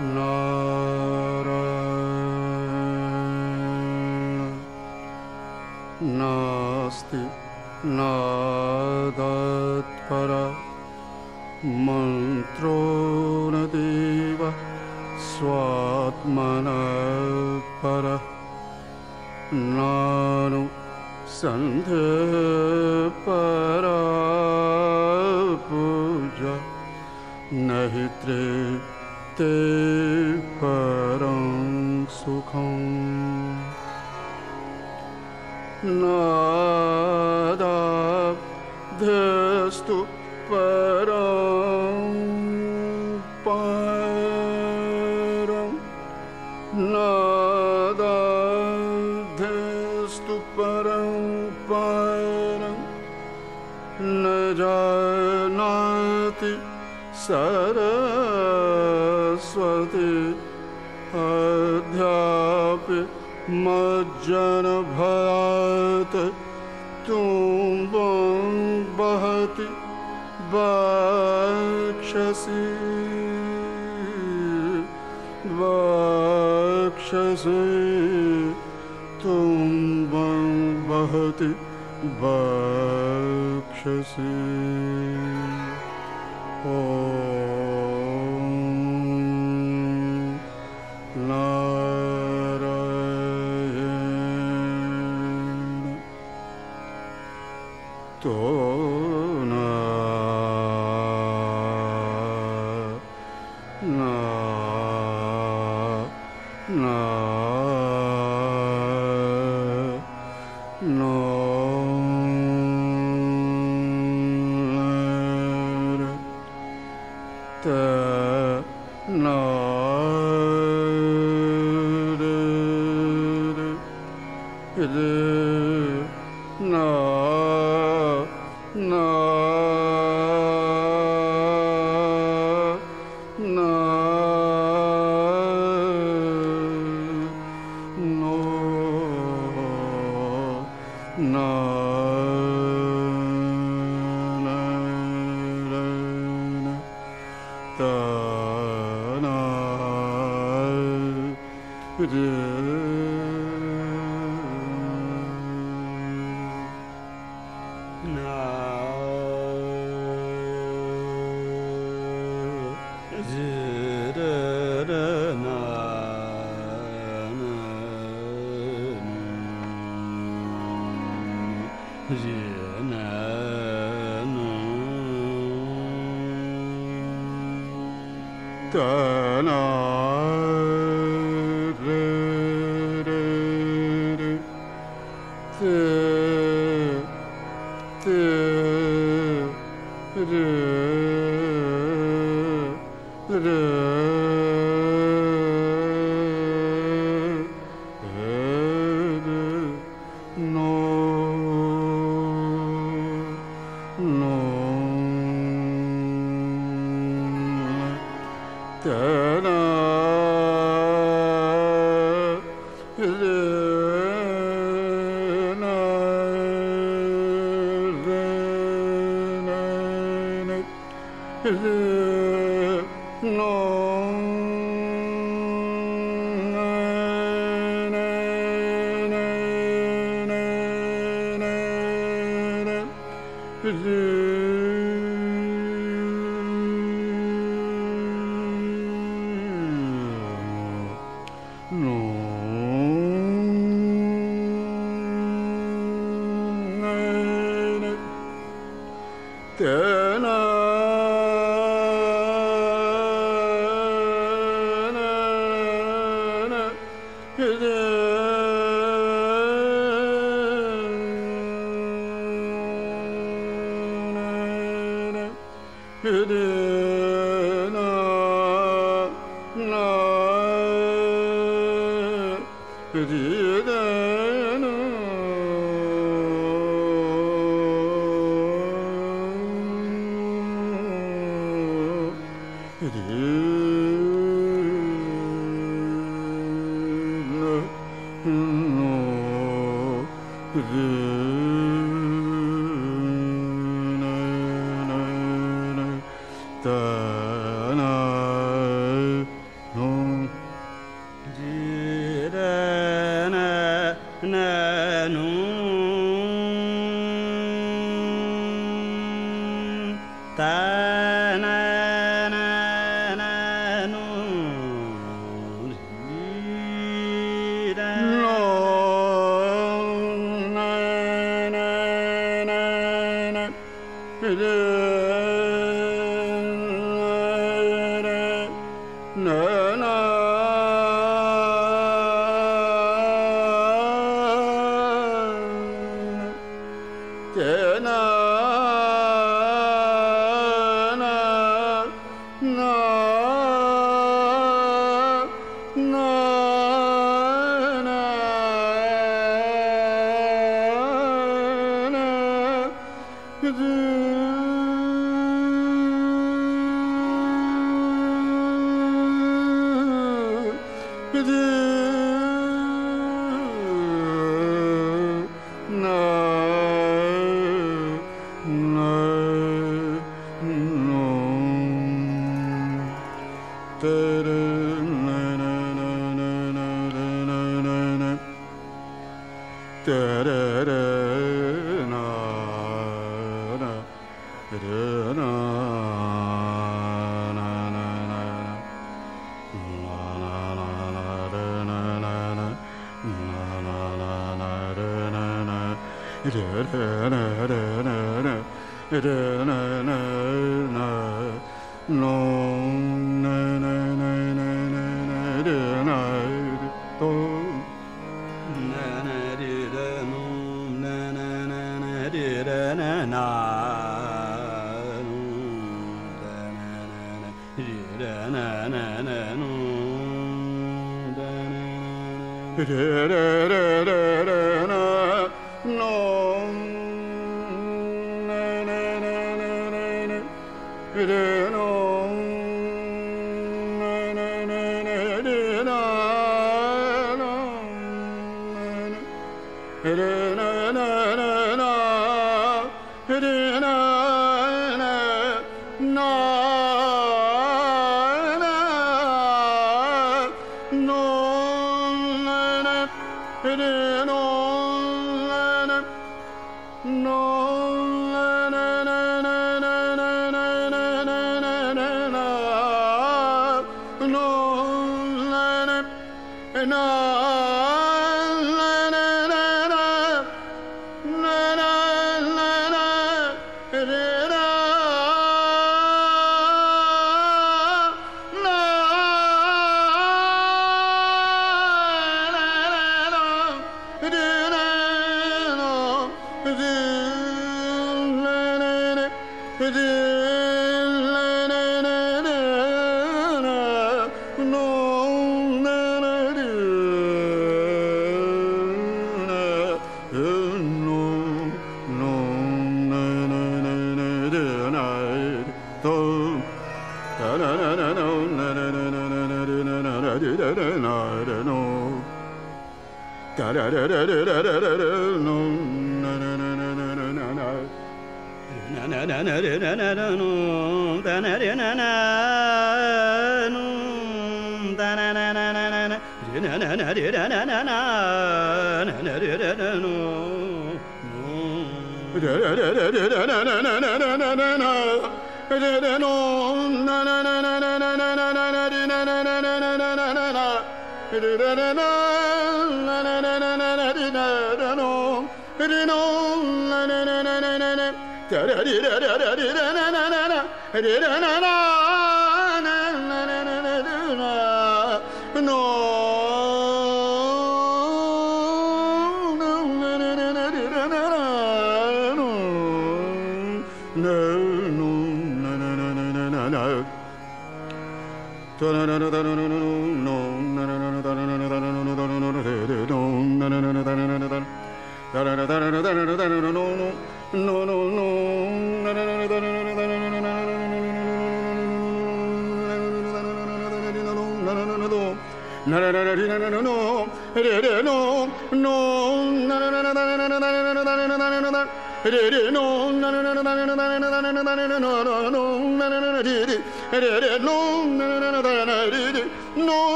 नारायण नास्ति नादात्परा मन्त्रो न देव स्वात्मनः परः नानु सन्ध्यपरा पूजा न हि ते परं सुखम् नादाब्धस्तु परं परं नादाब्धस्तु परं परं न जानाति सरस्वती अध्यापि मज्जनभयात् तुम्बं वहति वक्षसि तुम्बं वहति वक्षसि तो no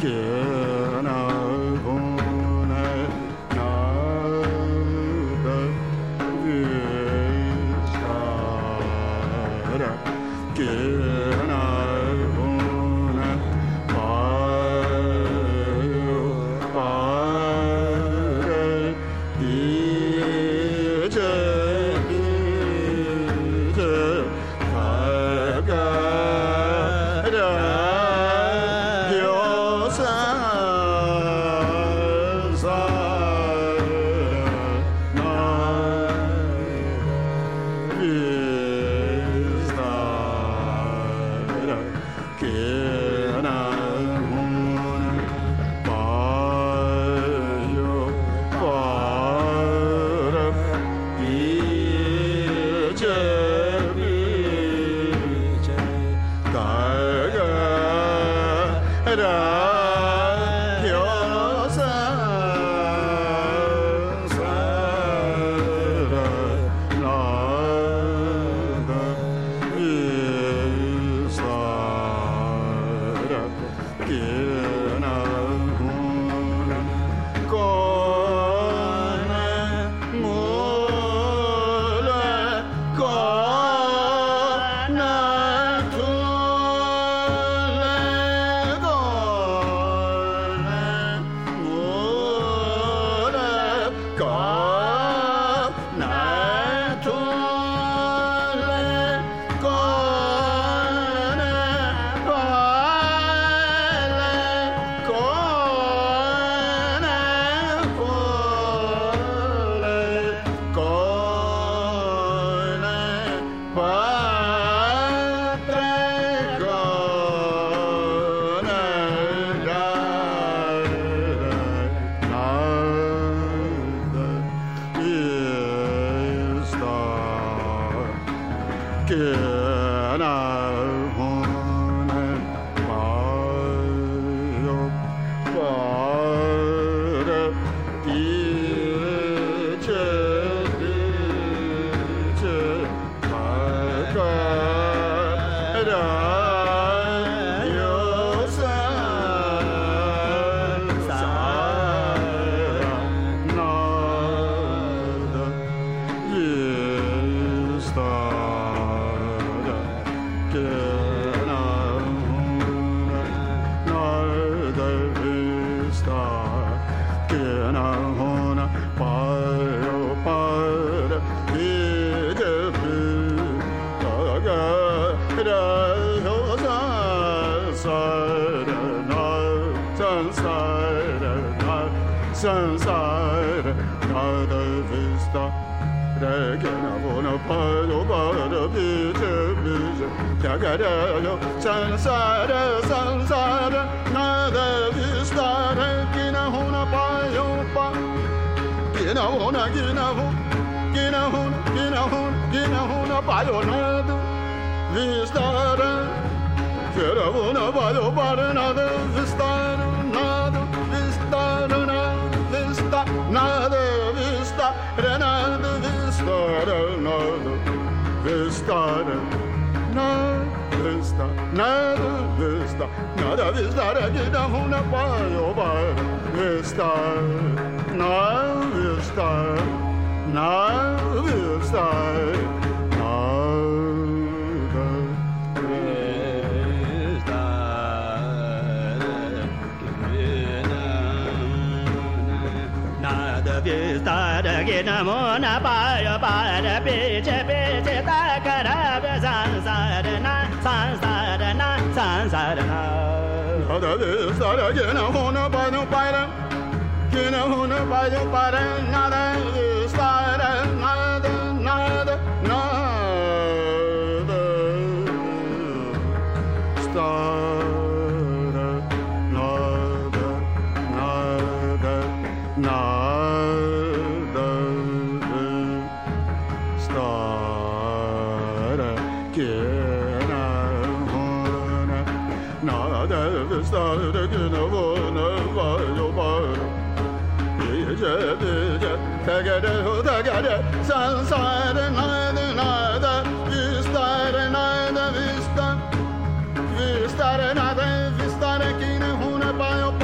Vista,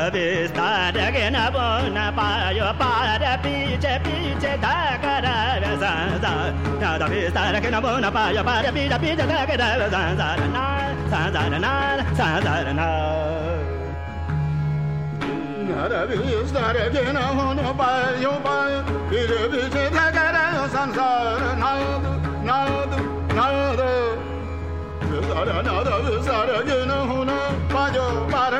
Nada vista de que na bona paio para piche piche da cara zanza. Nada vista de que na bona paio para piche piche da cara zanza. Nada vista de que na bona paio para piche piche da cara zanza. Nada vista de que na bona paio para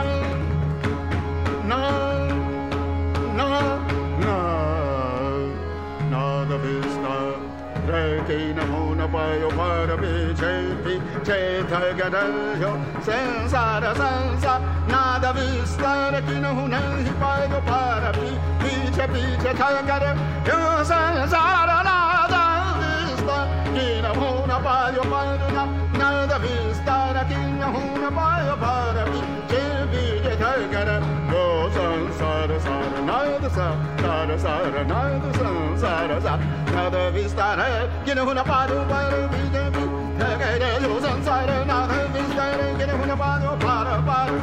nada vista requina huna paio para piche piche tagarayo senza nada vista requina huna paio para piche piche tagarayo senza nada vista requina huna paio para nada vista requina huna paio para piche piche tagarayo sansara sara nada sara nada sansara nada vista requina huna paio para piche piche tagarayo sansara nada vista requina huna paio para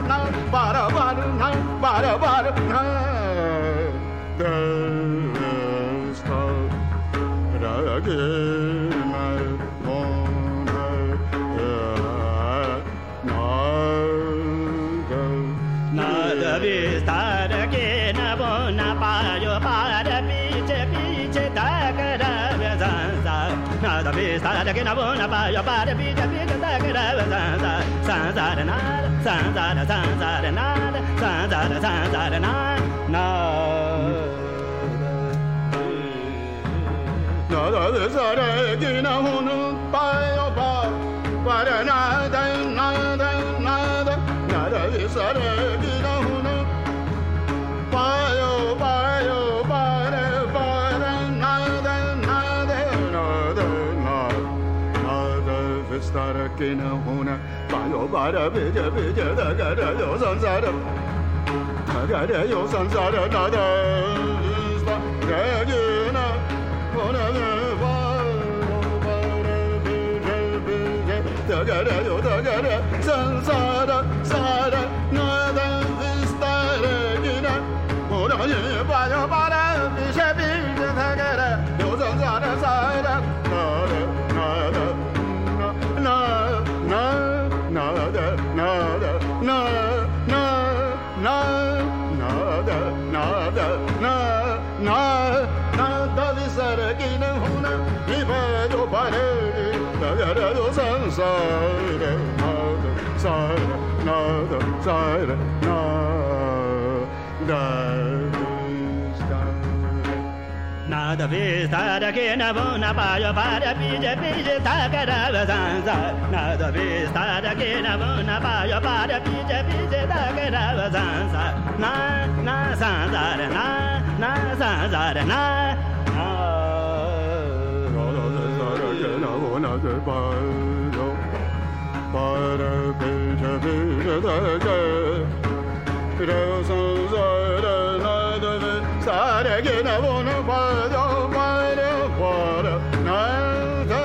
nada vista de que na bona paio para piche piche da cara zanza. Nada vista de que na bona paio para piche piche da cara zanza. Zanza de nada, zanza de nada, zanza de nada. Nada vista de que na bona paio para nada. Nada vista de que na bona paio para nada vista de que na bona paio para piche da cara yo sansara cara yo sansara nada vista de que na bona da gara sansara nada vista regina ora ye paio para piche piche da gara yo sansara nada vista regina huna mi paio para nada yo sansara nada nada vista de que na bona paio para piche piche da cara zanza. Nada vista de que na bona paio para piche piche da cara zanza. Na zanza para piche piche da cara zanza. Nada vista de que na bona paio para nada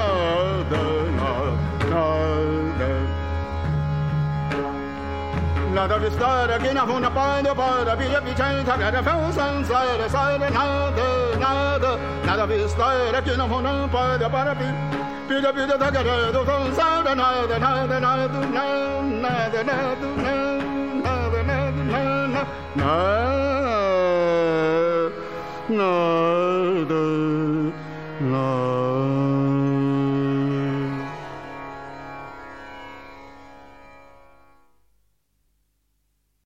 nada vista de que na bona paio para piche piche da cara zanza. Nada vista de que na bona paio para piche piche da cara zanza. Nada